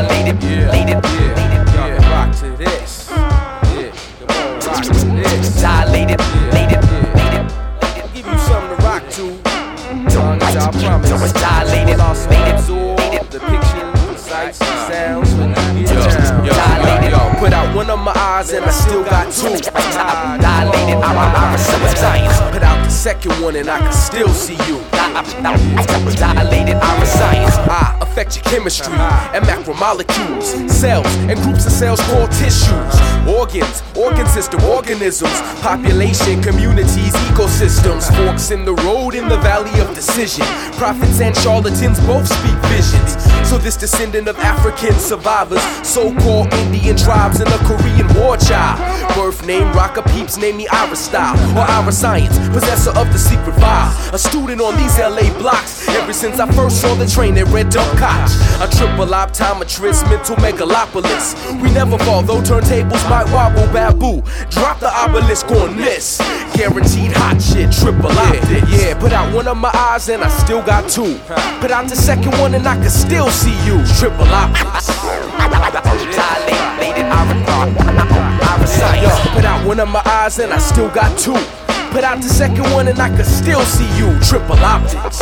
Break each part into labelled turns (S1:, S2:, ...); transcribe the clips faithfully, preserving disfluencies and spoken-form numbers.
S1: dilated,
S2: yeah,
S1: dilated,
S2: yeah,
S1: dilated.
S2: yeah. Rock to this. Yeah, come on, rock to this.
S1: Dilated, dilated, dilated.
S2: I'll give you something to rock to. Long as I promise.
S1: Dilated,
S2: I'll
S1: dilated,
S2: absorb
S1: dilated.
S2: the pictures, the sights, the sounds when you get
S3: Yo,
S2: down.
S3: yo,
S1: Dilated.
S2: Yo, yo, put out one of my eyes and I still got two.
S1: Dilated, I'm a, I'm a science.
S2: Put out the second one and I can still see you.
S1: Dilated, I'm a science.
S2: I affect your chemistry and macromolecules, cells and groups of cells called tissues, organs, organ system, organisms, population, communities, ecosystems, forks in the road in the valley of decision. Prophets and charlatans both speak visions. So this descendant of African survivors, so-called Indian tribes in a Korean war child. Birth name, rocker peeps, name me Ira Style or Ira Science, possessor of the secret vial. A student on these L A blocks ever since I first saw the train at Red Dump Koch. A triple optometrist, mental megalopolis. We never fall, though turntables might wobble, babu. Drop the obelisk on this. Guaranteed hot shit, triple optics. Yeah, put out one of my eyes and I still got two. Put out the second one and I can still see you. Triple optics.
S1: Dilated, I'm a science.
S2: Yo, put out one of my eyes and I still got two. Put out the second one and I can still see you. Triple optics.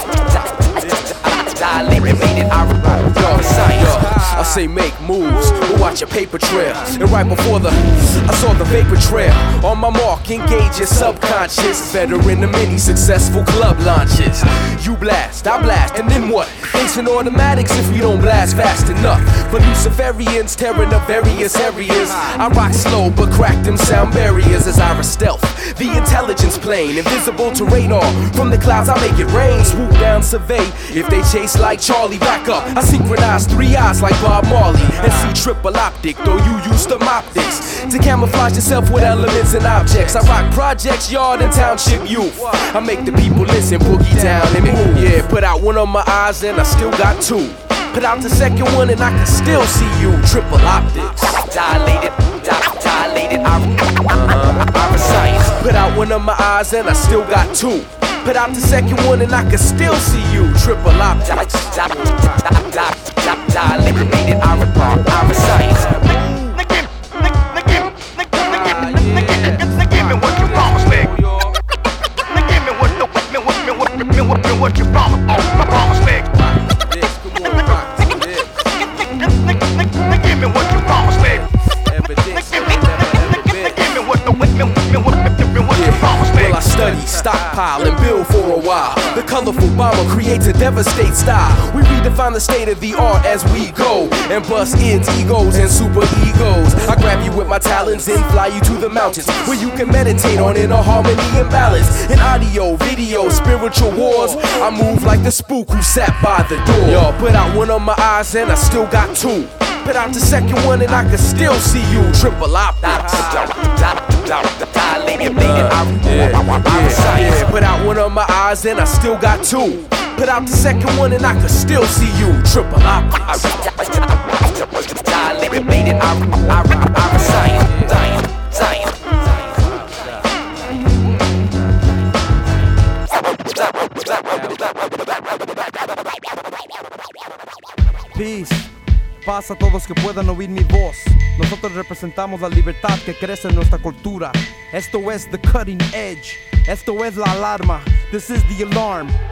S1: Dilated, I'm a science.
S2: I say make moves, but watch your paper trail. And right before the, I saw the vapor trail. On my mark, engage your subconscious. Veteran of many successful club launches. You blast, I blast, and then what? Facing automatics if we don't blast fast enough. For Luciferians tearing up various areas. I rock slow, but crack them sound barriers as I stealth. The intelligence plane, invisible to radar. From the clouds, I make it rain. Swoop down, survey. If they chase like Charlie, back up. I synchronize three eyes like Bob Marley and see triple optic, though you use them optics to camouflage yourself with elements and objects. I rock projects, yard and township youth. I make the people listen, boogie down and move. Yeah, put out one of my eyes and I still got two. Put out the second one and I can still see you. Triple optics.
S1: Dilated, dilated, I'm a science.
S2: Put out one of my eyes and I still got two. Put out the second one and I can still see you. Triple optics.
S1: Dilated, I'm a science.
S4: Give me what you promised me. Give me what you what you promised me. Give me what you promised me. Give me what you promised me.
S2: Well, I study, stockpile, and build for a while. The colorful bomber creates a devastate style. We redefine the state of the art as we go and bust ends, egos, and super egos. I grab you with my talons and fly you to the mountains where you can meditate on inner harmony and balance. In audio, video, spiritual wars, I move like the spook who sat by the door. Yo, put out one of my eyes and I still got two. Put out the second one and I can still see you. Triple optics.
S1: Dilated,
S2: Uh, yeah, yeah, yeah. Put out one of my eyes and I still got two. Put out the second one and I can still see you. Triple optics.
S1: dilated, I'm a science. Science,
S5: Peace. Paz a todos que puedan oír mi voz. Nosotros representamos la libertad que crece en nuestra cultura. Esto es The Cutting Edge. Esto es la alarma. This is the alarm.